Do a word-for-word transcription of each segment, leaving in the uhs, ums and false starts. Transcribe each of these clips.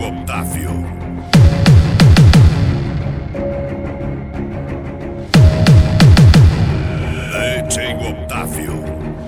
Otávio. D J Otávio.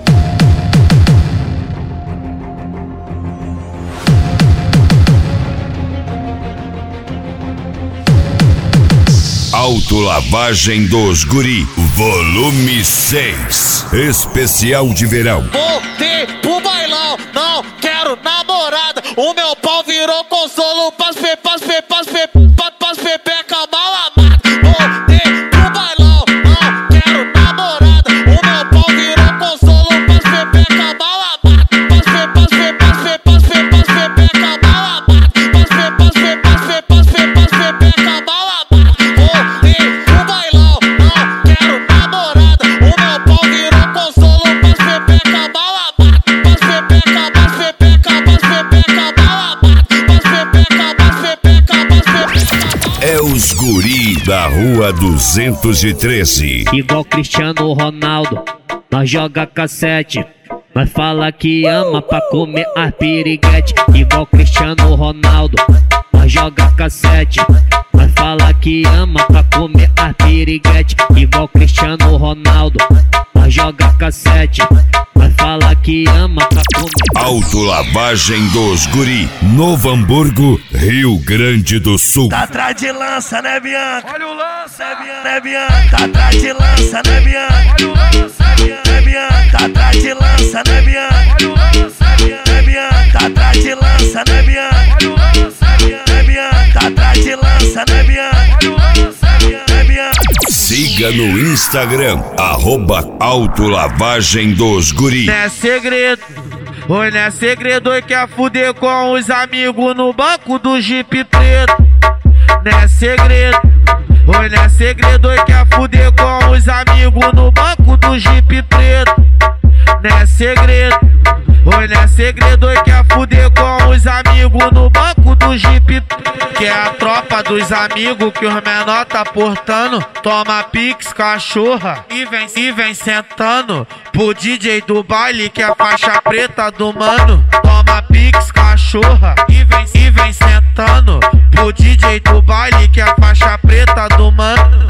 Autolavagem dos Guri, volume seis, especial de verão. Voltei pro bailão, não quero namorada. O meu pau virou consolo pras pe, pras pe, pras pe, pras pepeca mal amada. Voltei pro bailão, não quero namorada. O meu pau virou consolo pras pepeca mal amada. Pras pe, pras pe, pras pe, pras pe, pras pepeca mal amada. Pras pe, pras pe, pras pe, pras pe, pras pepeca mal amada. Voltei pro bailão, não quero namorada. O meu pau virou consolo pras pepeca mal amada. Pras pepeca, pras pepeca, pras pepeca mal amada. Pras pepeca, pras pepeca, pras pepeca. É os Guri da Rua duzentos e treze. Igual Cristiano Ronaldo, nós joga cassete. Nós fala que ama pra comer as piriguete. Igual Cristiano Ronaldo, nós joga cassete. Nós fala que ama pra comer as piriguete. Igual Cristiano Ronaldo, nós joga cassete. Nós fala que ama pra comer. Autolavagem dos Guri, Novo Hamburgo, Rio Grande do Sul. Tá atrás de lança, né, Bianca? Olha o lança, né, Bianca? Né, Bianca? Tá atrás de lança, né, Bianca? Olha o lança, né, Bianca? Tá atrás de lança, né, Bianca? Olha o lança, né, Bianca? Tá atrás de lança, né, Bianca? Olha o lança, né, Bianca? Tá atrás de lança, né, Bianca? Olha o lança, né, Bianca? Siga no Instagram, arroba Autolavagem dos Guri. Não é segredo, oi, não é segredo, oi, quer fuder com os amigos no banco do Jeep preto. Não é segredo, oi, não é segredo, oi, quer fuder com os amigos no banco do Jeep preto. Não é segredo, oi, não é segredo, oi, quer fuder com os amigos no banco do Jeep preto. Que é a tropa dos amigos que os menor tá portando. Toma pix, cachorra, e vem, e vem sentando pro D J do baile que é a faixa preta do mano. Toma pix, cachorra, e vem, e vem sentando pro D J do baile que é a faixa preta do mano.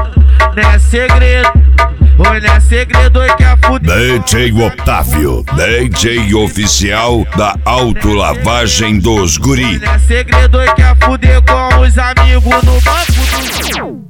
Não é segredo, oi, não é segredo, oi, quer fuder. D J Otávio, D J oficial da Autolavagem dos Guri. Não é segredo, oi, quer fuder com os amigos no banco do...